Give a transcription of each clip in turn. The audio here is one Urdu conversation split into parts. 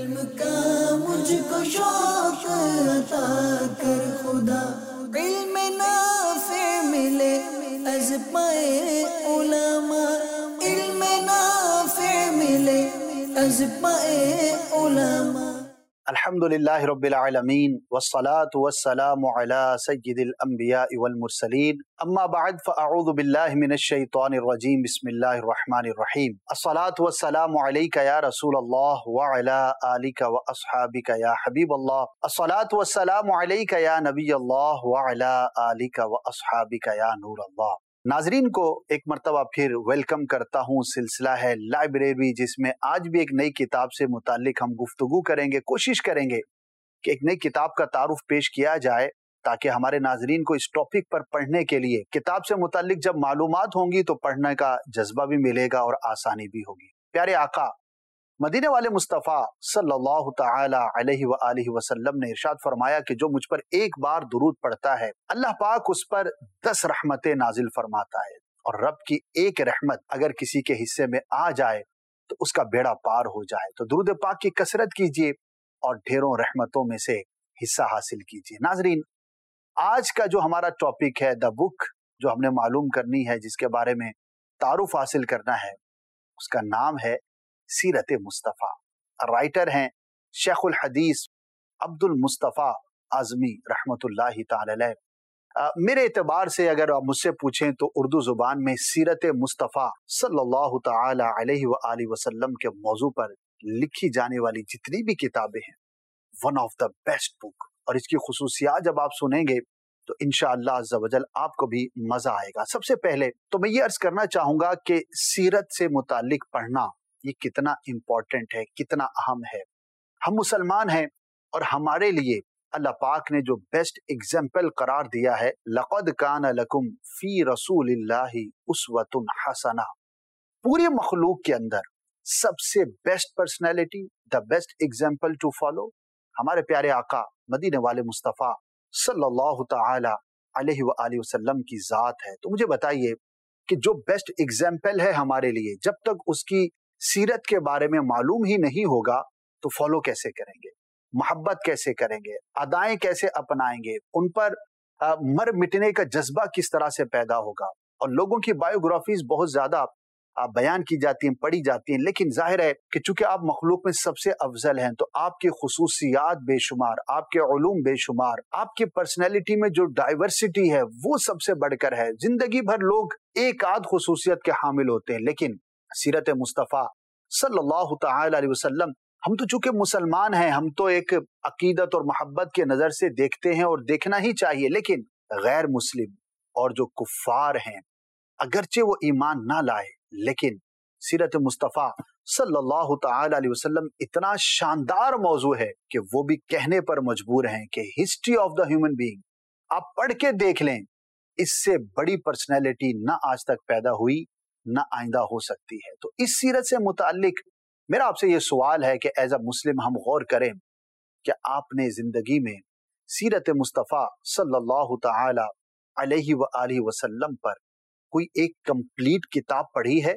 علم کا مجھ کو شوق عطا کر خدا، علم نافع ملے از پائے علماء، علم نافع ملے از پائے علماء۔ الحمدللہ رب العالمین والصلاة والسلام علی سید الانبیاء والمرسلین، اما بعد فاعوذ باللہ من الشیطان الرجیم، بسم اللہ الرحمن الرحیم۔ الصلاة والسلام علیک یا رسول اللہ وعلی آلک واصحابک یا حبیب اللہ، الصلاة والسلام علیک یا نبی اللہ وعلی آلک واصحابک یا نور اللہ۔ ناظرین کو ایک مرتبہ پھر ویلکم کرتا ہوں، سلسلہ ہے لائبریری، جس میں آج بھی ایک نئی کتاب سے متعلق ہم گفتگو کریں گے، کوشش کریں گے کہ ایک نئی کتاب کا تعارف پیش کیا جائے تاکہ ہمارے ناظرین کو اس ٹاپک پر پڑھنے کے لیے کتاب سے متعلق جب معلومات ہوں گی تو پڑھنے کا جذبہ بھی ملے گا اور آسانی بھی ہوگی۔ پیارے آقا مدینے والے مصطفیٰ صلی اللہ تعالی علیہ وآلہ وسلم نے ارشاد فرمایا کہ جو مجھ پر ایک بار درود پڑھتا ہے اللہ پاک اس پر 10 رحمتیں نازل فرماتا ہے، اور رب کی ایک رحمت اگر کسی کے حصے میں آ جائے تو اس کا بیڑا پار ہو جائے۔ تو درود پاک کی کثرت کیجئے اور ڈھیروں رحمتوں میں سے حصہ حاصل کیجئے۔ ناظرین، آج کا جو ہمارا ٹاپک ہے، دا بک جو ہم نے معلوم کرنی ہے، جس کے بارے میں تعارف حاصل کرنا ہے، اس کا نام ہے سیرت مصطفیٰ۔ رائٹر ہیں شیخ الحدیث عبد المصطفیٰ اعظمی رحمۃ اللہ تعالی علیہ۔ میرے اعتبار سے اگر آپ مجھ سے پوچھیں تو اردو زبان میں سیرت مصطفیٰ صلی اللہ تعالی علیہ وآلہ وسلم کے موضوع پر لکھی جانے والی جتنی بھی کتابیں ہیں، one of the best book, اور اس کی خصوصیات جب آپ سنیں گے تو انشاءاللہ عز و جل آپ کو بھی مزہ آئے گا۔ سب سے پہلے تو میں یہ عرض کرنا چاہوں گا کہ سیرت سے متعلق پڑھنا یہ کتنا امپورٹنٹ ہے، کتنا اہم ہے۔ ہم مسلمان ہیں اور ہمارے لیے اللہ پاک نے جو بیسٹ ایگزامپل قرار دیا ہے، لَقَدْ كَانَ لَكُمْ فِي رَسُولِ اللَّهِ أُسْوَةٌ حَسَنَةٌ، پوری مخلوق کے اندر سب سے best personality, the best example to follow ہمارے پیارے آقا مدینے والے مصطفیٰ صلی اللہ تعالی علیہ وآلہ وسلم کی ذات ہے۔ تو مجھے بتائیے کہ جو بیسٹ ایگزامپل ہے ہمارے لیے، جب تک اس کی سیرت کے بارے میں معلوم ہی نہیں ہوگا تو فالو کیسے کریں گے، محبت کیسے کریں گے، ادائیں کیسے اپنائیں گے، ان پر مر مٹنے کا جذبہ کس طرح سے پیدا ہوگا۔ اور لوگوں کی بایوگرافیز بہت زیادہ بیان کی جاتی ہیں، پڑھی جاتی ہیں، لیکن ظاہر ہے کہ چونکہ آپ مخلوق میں سب سے افضل ہیں تو آپ کی خصوصیات بے شمار، آپ کے علوم بے شمار، آپ کی پرسنالٹی میں جو ڈائیورسٹی ہے وہ سب سے بڑھ کر ہے۔ زندگی بھر لوگ ایک آدھ خصوصیت کے حامل ہوتے ہیں، لیکن سیرت مصطفیٰ صلی اللہ تعالی علیہ وسلم، ہم تو چونکہ مسلمان ہیں، ہم تو ایک عقیدت اور محبت کے نظر سے دیکھتے ہیں اور دیکھنا ہی چاہیے، لیکن غیر مسلم اور جو کفار ہیں اگرچہ وہ ایمان نہ لائے، لیکن سیرت مصطفیٰ صلی اللہ تعالی علیہ وسلم اتنا شاندار موضوع ہے کہ وہ بھی کہنے پر مجبور ہیں کہ history of the human being آپ پڑھ کے دیکھ لیں، اس سے بڑی پرسنالٹی نہ آج تک پیدا ہوئی نہ آئندہ ہو سکتی ہے۔ تو اس سیرت سے متعلق میرا آپ سے یہ سوال ہے کہ ایز اے مسلم ہم غور کریں کہ آپ نے زندگی میں سیرت مصطفیٰ صلی اللہ تعالی علیہ وآلہ وسلم پر کوئی ایک کمپلیٹ کتاب پڑھی ہے؟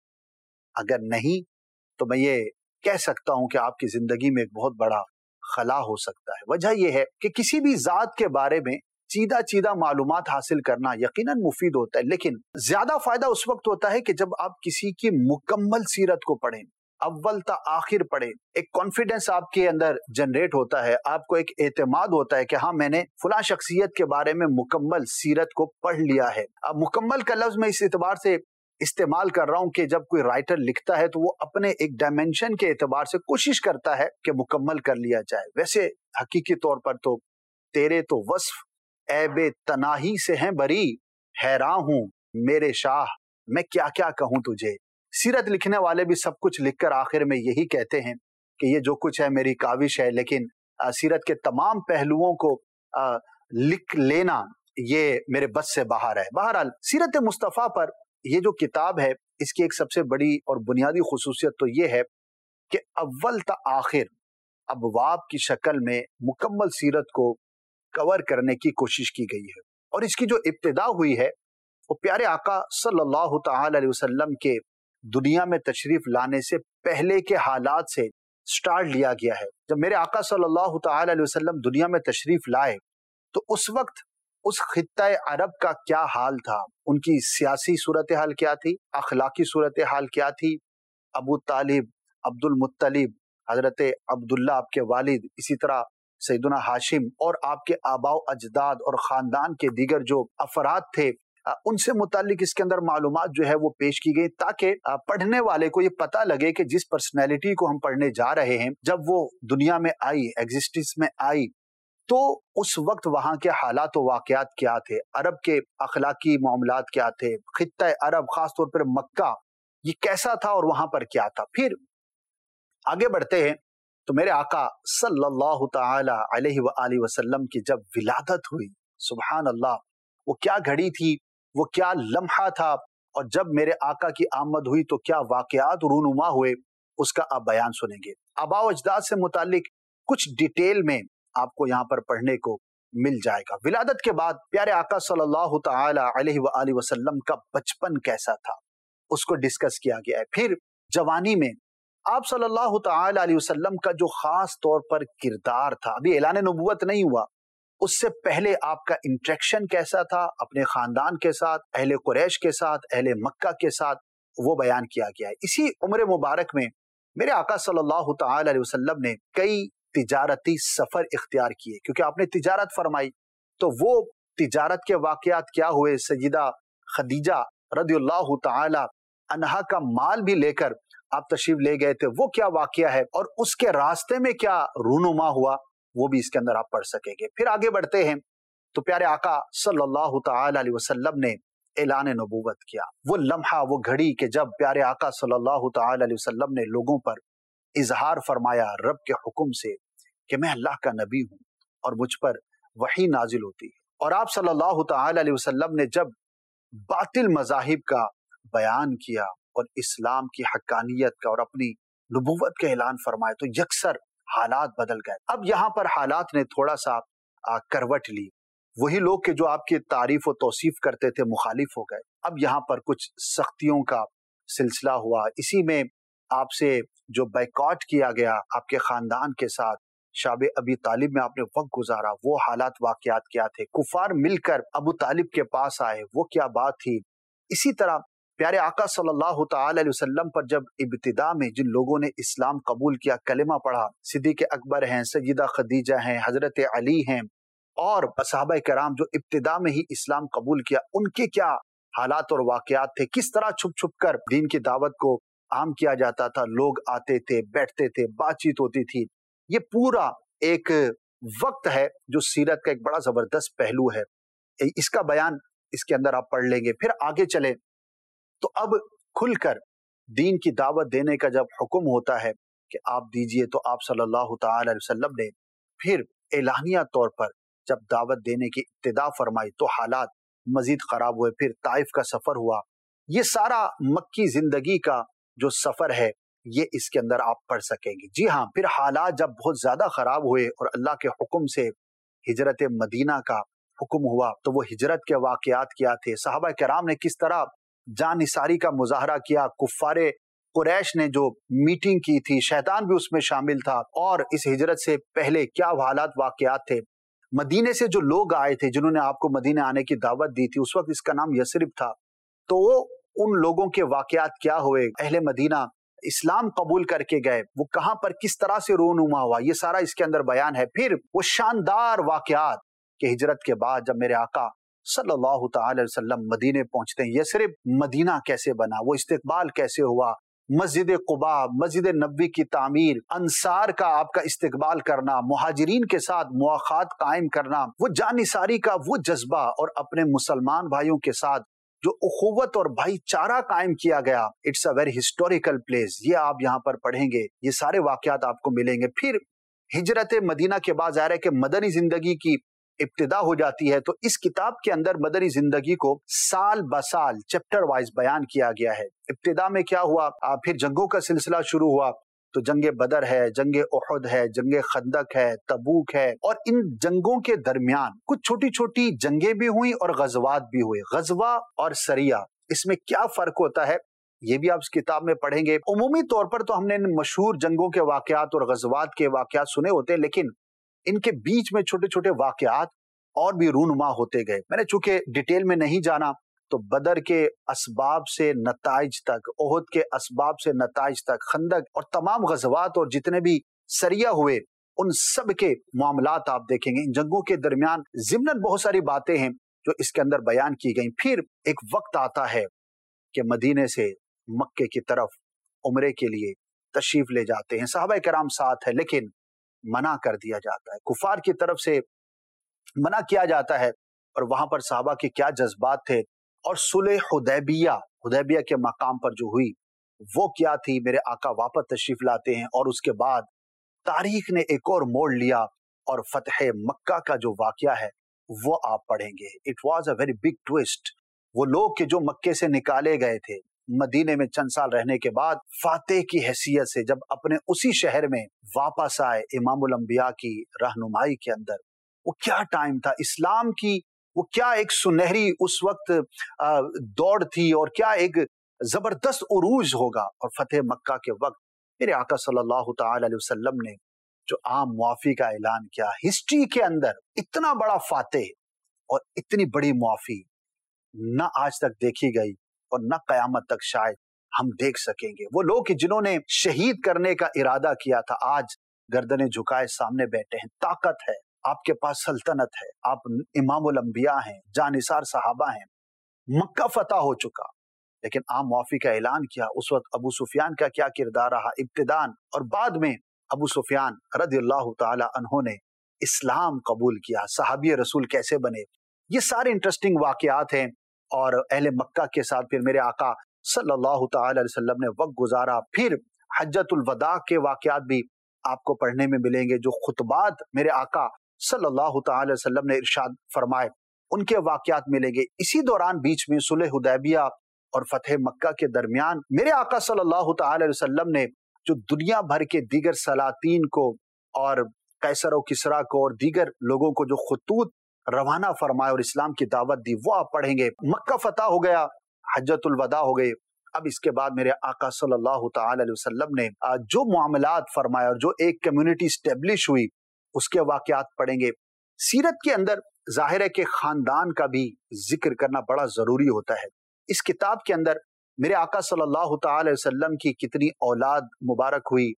اگر نہیں تو میں یہ کہہ سکتا ہوں کہ آپ کی زندگی میں ایک بہت بڑا خلا ہو سکتا ہے۔ وجہ یہ ہے کہ کسی بھی ذات کے بارے میں چیدہ معلومات حاصل کرنا یقیناً مفید ہوتا ہے، لیکن زیادہ فائدہ اس وقت ہوتا ہے کہ جب آپ کسی کی مکمل سیرت کو پڑھیں، اول تا آخر پڑھیں، ایک کانفیڈنس آپ کے اندر جنریٹ ہوتا ہے، آپ کو ایک اعتماد ہوتا ہے کہ ہاں میں نے فلاں شخصیت کے بارے میں مکمل سیرت کو پڑھ لیا ہے۔ اب مکمل کا لفظ میں اس اعتبار سے استعمال کر رہا ہوں کہ جب کوئی رائٹر لکھتا ہے تو وہ اپنے ایک ڈائمنشن کے اعتبار سے کوشش کرتا ہے کہ مکمل کر لیا جائے۔ ویسے حقیقی طور پر تو تیرے تو وصف عیب تناہی سے ہیں بری، حیران ہوں میرے شاہ میں کیا کیا کہوں تجھے۔ سیرت لکھنے والے بھی سب کچھ لکھ کر آخر میں یہی کہتے ہیں کہ یہ جو کچھ ہے میری کاوش ہے، لیکن سیرت کے تمام پہلوؤں کو لکھ لینا یہ میرے بس سے باہر ہے۔ بہرحال سیرت مصطفیٰ پر یہ جو کتاب ہے، اس کی ایک سب سے بڑی اور بنیادی خصوصیت تو یہ ہے کہ اول تا آخر ابواب کی شکل میں مکمل سیرت کو کور کرنے کی کوشش کی گئی ہے، اور اس کی جو ابتدا ہوئی ہے وہ پیارے آقا صلی اللہ تعالی علیہ وسلم کے دنیا میں تشریف لانے سے پہلے کے حالات سے سٹارٹ لیا گیا ہے۔ جب میرے آقا صلی اللہ تعالی علیہ وسلم دنیا میں تشریف لائے تو اس وقت اس خطہ عرب کا کیا حال تھا، ان کی سیاسی صورتحال کیا تھی، اخلاقی صورتحال کیا تھی۔ ابو طالب، عبد المطلب، حضرت عبداللہ آپ کے والد، اسی طرح سیدنا ہاشم اور آپ کے آباء و اجداد اور خاندان کے دیگر جو افراد تھے، ان سے متعلق اس کے اندر معلومات جو ہے وہ پیش کی گئی، تاکہ پڑھنے والے کو یہ پتہ لگے کہ جس پرسنالٹی کو ہم پڑھنے جا رہے ہیں جب وہ دنیا میں آئی، ایگزسٹنس میں آئی، تو اس وقت وہاں کے حالات و واقعات کیا تھے، عرب کے اخلاقی معاملات کیا تھے، خطہ عرب خاص طور پر مکہ یہ کیسا تھا اور وہاں پر کیا تھا۔ پھر آگے بڑھتے ہیں تو میرے آقا صلی اللہ تعالی علیہ وآلہ وسلم کی جب ولادت ہوئی، سبحان اللہ، وہ کیا گھڑی تھی، وہ کیا لمحہ تھا، اور جب میرے آقا کی آمد ہوئی تو کیا واقعات رونما ہوئے، اس کا آپ بیان سنیں گے۔ آباء و اجداد سے متعلق کچھ ڈیٹیل میں آپ کو یہاں پر پڑھنے کو مل جائے گا۔ ولادت کے بعد پیارے آقا صلی اللہ تعالی علیہ وآلہ وسلم کا بچپن کیسا تھا، اس کو ڈسکس کیا گیا ہے۔ پھر جوانی میں آپ صلی اللہ تعالی علیہ وسلم کا جو خاص طور پر کردار تھا، ابھی اعلان نبوت نہیں ہوا، اس سے پہلے آپ کا انٹریکشن کیسا تھا اپنے خاندان کے ساتھ، اہل قریش کے ساتھ، اہل مکہ کے ساتھ، وہ بیان کیا گیا ہے۔ اسی عمر مبارک میں میرے آقا صلی اللہ تعالی علیہ وسلم نے کئی تجارتی سفر اختیار کیے، کیونکہ آپ نے تجارت فرمائی، تو وہ تجارت کے واقعات کیا ہوئے، سیدہ خدیجہ رضی اللہ تعالی عنہا کا مال بھی لے کر آپ تشریف لے گئے تھے، وہ کیا واقعہ ہے، اور اس کے راستے میں کیا رونما ہوا، وہ بھی اس کے اندر آپ پڑھ سکیں گے۔ پھر آگے بڑھتے ہیں تو پیارے آقا صلی اللہ تعالی علیہ وسلم نے اعلان نبوت کیا، وہ لمحہ، وہ گھڑی کہ جب پیارے آقا صلی اللہ تعالی علیہ وسلم نے لوگوں پر اظہار فرمایا رب کے حکم سے کہ میں اللہ کا نبی ہوں اور مجھ پر وحی نازل ہوتی ہے، اور آپ صلی اللہ تعالی علیہ وسلم نے جب باطل مذاہب کا بیان کیا اور اسلام کی حقانیت کا اور اپنی نبوت کا اعلان فرمایا تو یکسر حالات بدل گئے۔ اب یہاں پر حالات نے تھوڑا سا کروٹ لی، وہی لوگ کہ جو آپ کی تعریف و توصیف کرتے تھے مخالف ہو گئے، اب یہاں پر کچھ سختیوں کا سلسلہ ہوا، اسی میں آپ سے جو بائیکاٹ کیا گیا آپ کے خاندان کے ساتھ، شاب ابی طالب میں آپ نے وقت گزارا، وہ حالات واقعات کیا تھے، کفار مل کر ابو طالب کے پاس آئے، وہ کیا بات تھی۔ اسی طرح پیارے آقا صلی اللہ تعالی علیہ وسلم پر جب ابتدا میں جن لوگوں نے اسلام قبول کیا، کلمہ پڑھا، صدیق اکبر ہیں، سیدہ خدیجہ ہیں، حضرت علی ہیں، اور صحابہ کرام جو ابتدا میں ہی اسلام قبول کیا، ان کے کیا حالات اور واقعات تھے، کس طرح چھپ چھپ کر دین کی دعوت کو عام کیا جاتا تھا، لوگ آتے تھے، بیٹھتے تھے، بات چیت ہوتی تھی۔ یہ پورا ایک وقت ہے جو سیرت کا ایک بڑا زبردست پہلو ہے، اس کا بیان اس کے اندر آپ پڑھ لیں گے۔ پھر آگے چلیں تو اب کھل کر دین کی دعوت دینے کا جب حکم ہوتا ہے کہ آپ دیجئے، تو آپ صلی اللہ تعالی علیہ وسلم نے پھر اعلانیہ طور پر جب دعوت دینے کی ابتدا فرمائی تو حالات مزید خراب ہوئے۔ پھر طائف کا سفر ہوا، یہ سارا مکی زندگی کا جو سفر ہے یہ اس کے اندر آپ پڑھ سکیں گے۔ جی ہاں، پھر حالات جب بہت زیادہ خراب ہوئے اور اللہ کے حکم سے ہجرت مدینہ کا حکم ہوا تو وہ ہجرت کے واقعات کیا تھے، صحابہ کرام نے کس طرح جان نثاری کا مظاہرہ کیا، کفار قریش نے جو میٹنگ کی تھی، شیطان بھی اس میں شامل تھا، اور اس ہجرت سے پہلے کیا حالات واقعات تھے۔ مدینے سے جو لوگ آئے تھے جنہوں نے آپ کو مدینے آنے کی دعوت دی تھی، اس وقت اس کا نام یثرب تھا، تو وہ ان لوگوں کے واقعات کیا ہوئے، اہل مدینہ اسلام قبول کر کے گئے، وہ کہاں پر کس طرح سے رونما ہوا، یہ سارا اس کے اندر بیان ہے۔ پھر وہ شاندار واقعات کہ ہجرت کے بعد جب میرے آقا صلی اللہ تعالی علیہ وسلم مدینے پہنچتے ہیں، یثرب مدینہ کیسے بنا، وہ استقبال کیسے ہوا، مسجد قباء، مسجد نبوی کی تعمیر، انصار کا آپ کا استقبال کرنا، مہاجرین کے ساتھ مواخات قائم کرنا، وہ جان نثاری کا وہ جذبہ، اور اپنے مسلمان بھائیوں کے ساتھ جو اخوت اور بھائی چارہ قائم کیا گیا، it's a very historical place, یہ آپ یہاں پر پڑھیں گے، یہ سارے واقعات آپ کو ملیں گے۔ پھر ہجرت مدینہ کے بعد ظاہر ہے کہ مدنی زندگی کی ابتدا ہو جاتی ہے، تو اس کتاب کے اندر مدنی زندگی کو سال بسال چیپٹر وائز بیان کیا گیا ہے۔ ابتدا میں کیا ہوا، پھر جنگوں کا سلسلہ شروع ہوا، تو جنگ بدر ہے، جنگ احد ہے، جنگ خندق ہے، تبوک ہے، اور ان جنگوں کے درمیان کچھ چھوٹی چھوٹی جنگیں بھی ہوئیں اور غزوات بھی ہوئے۔ غزوہ اور سریہ، اس میں کیا فرق ہوتا ہے، یہ بھی آپ اس کتاب میں پڑھیں گے۔ عمومی طور پر تو ہم نے مشہور جنگوں کے واقعات اور غزوات کے واقعات سنے ہوتے ہیں، لیکن ان کے بیچ میں چھوٹے چھوٹے واقعات اور بھی رونما ہوتے گئے۔ میں نے چونکہ ڈیٹیل میں نہیں جانا تو بدر کے اسباب سے نتائج تک، احد کے اسباب سے نتائج تک، خندق اور تمام غزوات اور جتنے بھی سریہ ہوئے ان سب کے معاملات آپ دیکھیں گے۔ ان جنگوں کے درمیان ضمناً بہت ساری باتیں ہیں جو اس کے اندر بیان کی گئیں۔ پھر ایک وقت آتا ہے کہ مدینے سے مکے کی طرف عمرے کے لیے تشریف لے جاتے ہیں، صحابہ کرام ساتھ ہے، لیکن منع کر دیا جاتا ہے، کفار کی طرف سے منع کیا جاتا ہے۔ اور وہاں پر صحابہ کے کیا جذبات تھے، اور صلح حدیبیہ کے مقام پر جو ہوئی وہ کیا تھی۔ میرے آقا واپس تشریف لاتے ہیں اور اس کے بعد تاریخ نے ایک اور موڑ لیا، اور فتح مکہ کا جو واقعہ ہے وہ آپ پڑھیں گے۔ It was a very big twist. وہ لوگ کہ جو مکے سے نکالے گئے تھے، مدینے میں چند سال رہنے کے بعد فاتح کی حیثیت سے جب اپنے اسی شہر میں واپس آئے امام الانبیاء کی رہنمائی کے اندر، وہ کیا ٹائم تھا اسلام کی، وہ کیا ایک سنہری اس وقت دوڑ تھی، اور کیا ایک زبردست عروج ہوگا۔ اور فتح مکہ کے وقت میرے آقا صلی اللہ تعالی علیہ وسلم نے جو عام معافی کا اعلان کیا، ہسٹری کے اندر اتنا بڑا فاتح اور اتنی بڑی معافی نہ آج تک دیکھی گئی، اور نہ قیامت تک شاید ہم دیکھ سکیں گے۔ وہ لوگ جنہوں نے شہید کرنے کا ارادہ کیا تھا آج گردنیں جھکائے سامنے بیٹھے ہیں۔ طاقت ہے، آپ کے پاس سلطنت ہے، آپ امام الانبیاء ہیں، جانثار صحابہ ہیں، مکہ فتح ہو چکا، لیکن عام معافی کا اعلان کیا۔ اس وقت ابو سفیان کا کیا کردار رہا ابتداً، اور بعد میں ابو سفیان رضی اللہ تعالی عنہ نے اسلام قبول کیا، صحابی رسول کیسے بنے، یہ سارے انٹرسٹنگ واقعات ہیں۔ اور اہل مکہ کے ساتھ پھر میرے آقا صلی اللہ تعالی علیہ وسلم نے وقت گزارا۔ پھر حجۃ الوداع کے واقعات بھی آپ کو پڑھنے میں ملیں گے، جو خطبات میرے آقا صلی اللہ تعالی علیہ وسلم نے ارشاد فرمائے ان کے واقعات ملیں گے۔ اسی دوران بیچ میں صلح حدیبیہ اور فتح مکہ کے درمیان میرے آقا صلی اللہ تعالی علیہ وسلم نے جو دنیا بھر کے دیگر سلاطین کو اور قیصر و کسریٰ کو اور دیگر لوگوں کو جو خطوط روانہ فرمائے اور اسلام کی دعوت دی، وہ آپ پڑھیں گے۔ مکہ فتح ہو گیا، حجۃ الوداع ہو گئے، اب اس کے بعد میرے آقا صلی اللہ تعالی علیہ وسلم نے جو معاملات فرمائے اور جو ایک کمیونٹی اسٹیبلش ہوئی اس کے واقعات پڑھیں گے۔ سیرت کے اندر ظاہر ہے کہ خاندان کا بھی ذکر کرنا بڑا ضروری ہوتا ہے۔ اس کتاب کے اندر میرے آقا صلی اللہ تعالی علیہ وسلم کی کتنی اولاد مبارک ہوئی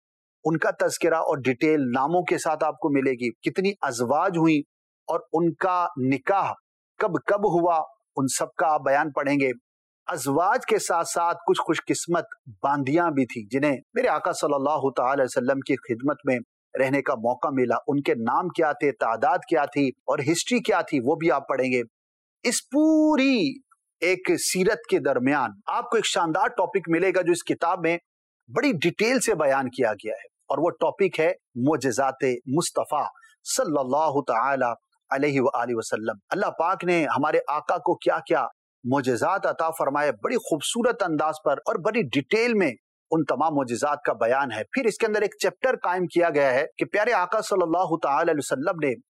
ان کا تذکرہ اور ڈیٹیل ناموں کے ساتھ آپ کو ملے گی، کتنی ازواج ہوئی اور ان کا نکاح کب کب ہوا ان سب کا آپ بیان پڑھیں گے۔ ازواج کے ساتھ ساتھ کچھ خوش قسمت باندیاں بھی تھیں جنہیں میرے آقا صلی اللہ تعالی علیہ وسلم کی خدمت میں رہنے کا موقع ملا، ان کے نام کیا تھے، تعداد کیا تھی اور ہسٹری کیا تھی، وہ بھی آپ پڑھیں گے۔ اس پوری ایک سیرت کے درمیان آپ کو ایک شاندار ٹاپک ملے گا جو اس کتاب میں بڑی ڈیٹیل سے بیان کیا گیا ہے، اور وہ ٹاپک ہے معجزات مصطفیٰ صلی اللہ تعالی علیہ وآلہ وسلم۔ اللہ پاک نے ہمارے آقا کو کیا کیا معجزات عطا فرمائے، بڑی خوبصورت انداز پر اور بڑی ڈیٹیل میں ان تمام معجزات کا بیان ہے۔ پھر اس کے اندر ایک چیپٹر قائم کیا گیا ہے کہ پیارے آقا صلی اللہ تعالی علیہ وسلم نے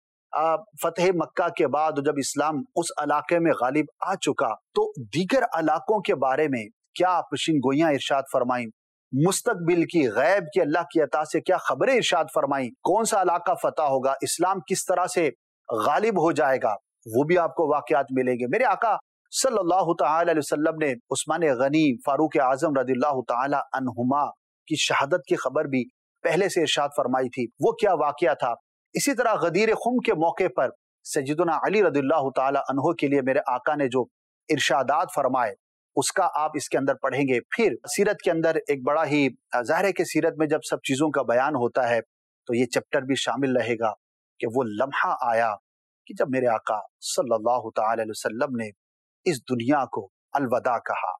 فتح مکہ کے بعد جب اسلام اس علاقے میں غالب آ چکا تو دیگر علاقوں کے بارے میں کیا پیشین گوئیاں ارشاد فرمائیں، مستقبل کی غیب کی اللہ کی عطا سے کیا خبریں ارشاد فرمائیں، کون سا علاقہ فتح ہوگا، اسلام کس طرح سے غالب ہو جائے گا، وہ بھی آپ کو واقعات ملیں گے۔ میرے آقا صلی اللہ تعالی علیہ وسلم نے عثمان غنی، فاروق اعظم رضی اللہ تعالی عنہما کی شہادت کی خبر بھی پہلے سے ارشاد فرمائی تھی، وہ کیا واقعہ تھا۔ اسی طرح غدیر خم کے موقع پر سیدنا علی رضی اللہ تعالی عنہ کے لیے میرے آقا نے جو ارشادات فرمائے اس کا آپ اس کے اندر پڑھیں گے۔ پھر سیرت کے اندر ایک بڑا ہی ظاہر ہے کہ سیرت میں جب سب چیزوں کا بیان ہوتا ہے تو یہ چیپٹر بھی شامل رہے گا کہ وہ لمحہ آیا کہ جب میرے آقا صلی اللہ تعالی علیہ وسلم نے اس دنیا کو الوداع کہا،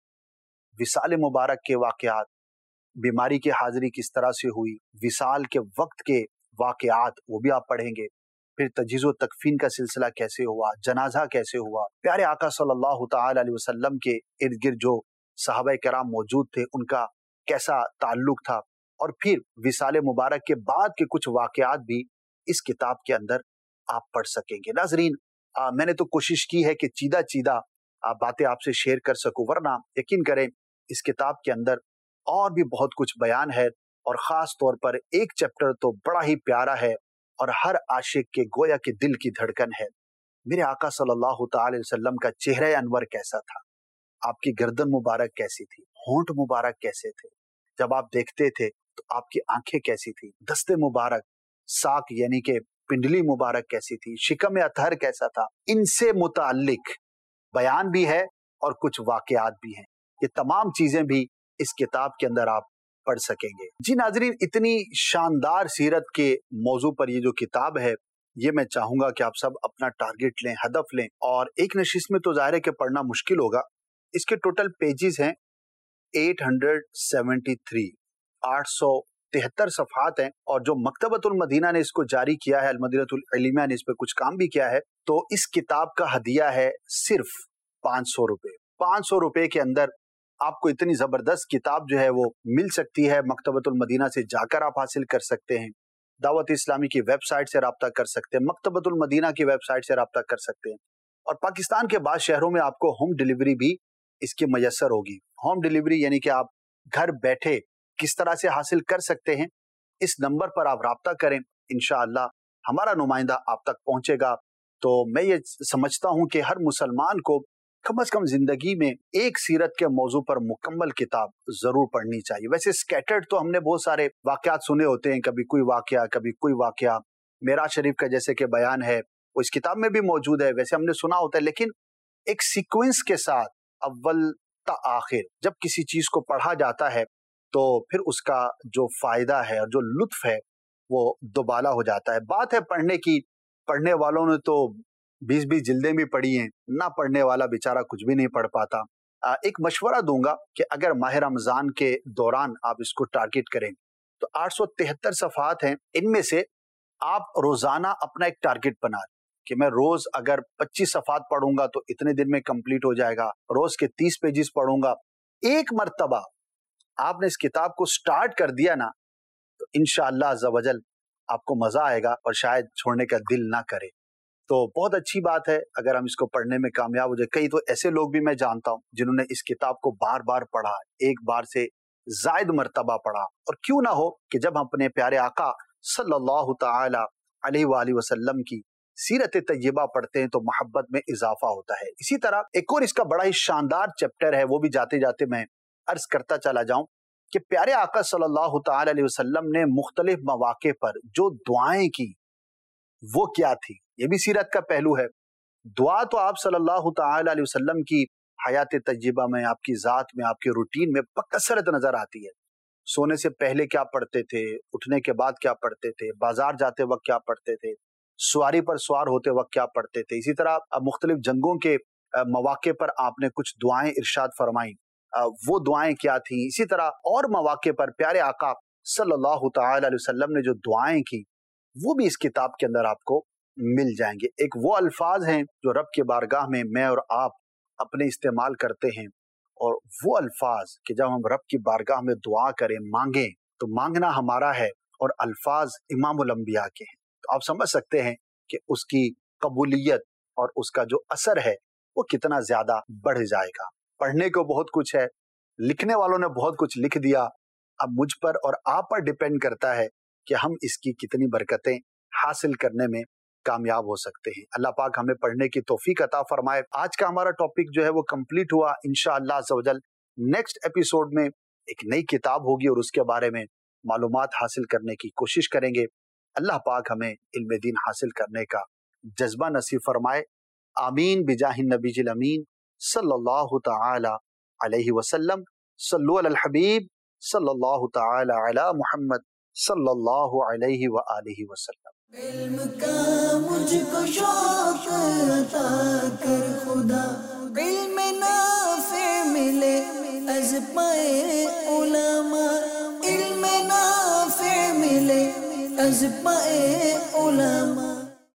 وصال مبارک کے واقعات، بیماری کی حاضری کس طرح سے ہوئی، وصال کے وقت کے واقعات وہ بھی آپ پڑھیں گے۔ پھر تجہیز و تکفین کا سلسلہ کیسے ہوا، جنازہ کیسے ہوا، پیارے آقا صلی اللہ تعالی علیہ وسلم کے ارد گرد جو صحابہ کرام موجود تھے ان کا کیسا تعلق تھا، اور پھر وصال مبارک کے بعد کے کچھ واقعات بھی اس کتاب کے اندر آپ پڑھ سکیں گے۔ ناظرین، میں نے تو کوشش کی ہے کہ چیدہ باتیں آپ سے شیئر کر سکوں، ورنہ یقین کریں اس کتاب کے اندر اور بھی بہت کچھ بیان ہے، اور خاص طور پر ایک چیپٹر تو بڑا ہی پیارا ہے اور ہر عاشق کے گویا کے دل کی دھڑکن ہے۔ میرے آقا صلی اللہ تعالی علیہ وسلم کا چہرہ انور کیسا تھا، آپ کی گردن مبارک کیسی تھی، ہونٹ مبارک کیسے تھے، جب آپ دیکھتے تھے تو آپ کی آنکھیں کیسی تھی، دست مبارک، ساک یعنی کہ پنڈلی مبارک کیسی تھی، شکم اطہر کیسا تھا، ان سے متعلق بیان بھی ہے اور کچھ واقعات بھی ہیں۔ یہ تمام چیزیں بھی اس کتاب کے اندر آپ پڑھ سکیں گے۔ جی ناظرین، اتنی شاندار سیرت کے موضوع پر یہ جو کتاب ہے، یہ میں چاہوں گا کہ آپ سب اپنا ٹارگٹ لیں، ہدف لیں، اور ایک نشست میں تو ظاہر ہے کہ پڑھنا مشکل ہوگا۔ اس کے ٹوٹل پیجز ہیں 873، 873 صفحات ہیں، اور جو مکتبۃ المدینہ نے اس کو جاری کیا ہے، المدینۃ العلمیہ نے اس پہ کچھ کام بھی کیا ہے، تو اس کتاب کا ہدیہ ہے صرف 500 روپے۔ 500 روپے کے اندر آپ کو اتنی زبردست کتاب جو ہے وہ مل سکتی ہے۔ مکتبۃ المدینہ سے جا کر آپ حاصل کر سکتے ہیں، دعوت اسلامی کی ویب سائٹ سے رابطہ کر سکتے ہیں، مکتبۃ المدینہ کی ویب سائٹ سے رابطہ کر سکتے ہیں، اور پاکستان کے بعض شہروں میں آپ کو ہوم ڈیلیوری بھی اس کی میسر ہوگی۔ ہوم ڈیلیوری یعنی کہ آپ گھر بیٹھے کس طرح سے حاصل کر سکتے ہیں، اس نمبر پر آپ رابطہ کریں، انشاءاللہ ہمارا نمائندہ آپ تک پہنچے گا۔ تو میں یہ سمجھتا ہوں کہ ہر مسلمان کو کم از کم زندگی میں ایک سیرت کے موضوع پر مکمل کتاب ضرور پڑھنی چاہیے۔ ویسے سکیٹرڈ تو ہم نے بہت سارے واقعات سنے ہوتے ہیں، کبھی کوئی واقعہ کبھی کوئی واقعہ، معراج شریف کا جیسے کہ بیان ہے وہ اس کتاب میں بھی موجود ہے، ویسے ہم نے سنا ہوتا ہے، لیکن ایک سیکوینس کے ساتھ اول تا آخر جب کسی چیز کو پڑھا جاتا ہے تو پھر اس کا جو فائدہ ہے اور جو لطف ہے وہ دوبالا ہو جاتا ہے۔ بات ہے پڑھنے کی، پڑھنے والوں نے تو 20 جلدیں بھی پڑھی ہیں، نہ پڑھنے والا بیچارہ کچھ بھی نہیں پڑھ پاتا۔ ایک مشورہ دوں گا کہ اگر ماہ رمضان کے دوران آپ اس کو ٹارگٹ کریں تو 873 صفحات ہیں، ان میں سے آپ روزانہ اپنا ایک ٹارگٹ بنا لیں کہ میں روز اگر 25 صفحات پڑھوں گا تو اتنے دن میں کمپلیٹ ہو جائے گا، روز کے 30 پیجز پڑھوں گا۔ ایک مرتبہ آپ نے اس کتاب کو سٹارٹ کر دیا نا تو انشاءاللہ عز و جل آپ کو مزہ آئے گا اور شاید چھوڑنے کا دل نہ کرے۔ تو بہت اچھی بات ہے اگر ہم اس کو پڑھنے میں کامیاب ہو جائے۔ کئی تو ایسے لوگ بھی میں جانتا ہوں جنہوں نے اس کتاب کو بار بار پڑھا، ایک بار سے زائد مرتبہ پڑھا، اور کیوں نہ ہو کہ جب ہم اپنے پیارے آقا صلی اللہ تعالی علیہ وآلہ وسلم کی سیرت طیبہ پڑھتے ہیں تو محبت میں اضافہ ہوتا ہے۔ اسی طرح ایک اور اس کا بڑا ہی شاندار چیپٹر ہے، وہ بھی جاتے جاتے میں عرض کرتا چلا جاؤں کہ پیارے آقا صلی اللہ تعالی علیہ وسلم نے مختلف مواقع پر جو دعائیں کی وہ کیا تھی، یہ بھی سیرت کا پہلو ہے۔ دعا تو آپ صلی اللہ تعالی علیہ وسلم کی حیات طیبہ میں، آپ کی ذات میں، آپ کے روٹین میں بکثرت نظر آتی ہے۔ سونے سے پہلے کیا پڑھتے تھے، اٹھنے کے بعد کیا پڑھتے تھے، بازار جاتے وقت کیا پڑھتے تھے، سواری پر سوار ہوتے وقت کیا پڑھتے تھے۔ اسی طرح مختلف جنگوں کے مواقع پر آپ نے کچھ دعائیں ارشاد فرمائیں، وہ دعائیں کیا تھیں۔ اسی طرح اور مواقع پر پیارے آقا صلی اللہ تعالی علیہ وسلم نے جو دعائیں کی وہ بھی اس کتاب کے اندر آپ کو مل جائیں گے۔ ایک وہ الفاظ ہیں جو رب کے بارگاہ میں میں اور آپ اپنے استعمال کرتے ہیں، اور وہ الفاظ کہ جب ہم رب کی بارگاہ میں دعا کریں، مانگیں، تو مانگنا ہمارا ہے اور الفاظ امام الانبیاء کے ہیں۔ تو آپ سمجھ سکتے ہیں کہ اس کی قبولیت اور اس کا جو اثر ہے وہ کتنا زیادہ بڑھ جائے گا۔ پڑھنے کو بہت کچھ ہے، لکھنے والوں نے بہت کچھ لکھ دیا، اب مجھ پر اور آپ پر ڈیپینڈ کرتا ہے کہ ہم اس کی کتنی برکتیں حاصل کرنے میں کامیاب ہو سکتے ہیں۔ اللہ پاک ہمیں پڑھنے کی توفیق عطا فرمائے۔ آج کا ہمارا ٹاپک جو ہے وہ کمپلیٹ ہوا۔ انشاءاللہ عز و جل نیکسٹ ایپیسوڈ میں ایک نئی کتاب ہوگی اور اس کے بارے میں معلومات حاصل کرنے کی کوشش کریں گے۔ اللہ پاک ہمیں علم دین حاصل کرنے کا جذبہ نصیب فرمائے۔ آمین بجاہ النبی الامین صلی اللہ تعالی علیہ وسلم۔ صلو علی الحبیب صلی اللہ تعالی علی محمد صلی اللہ علیہ وآلہ وسلم۔ علم کا مجھ کو شوق عطا کر خدا، علم نافع ملے از پائے علماء، علم نافع ملے از پائے علماء۔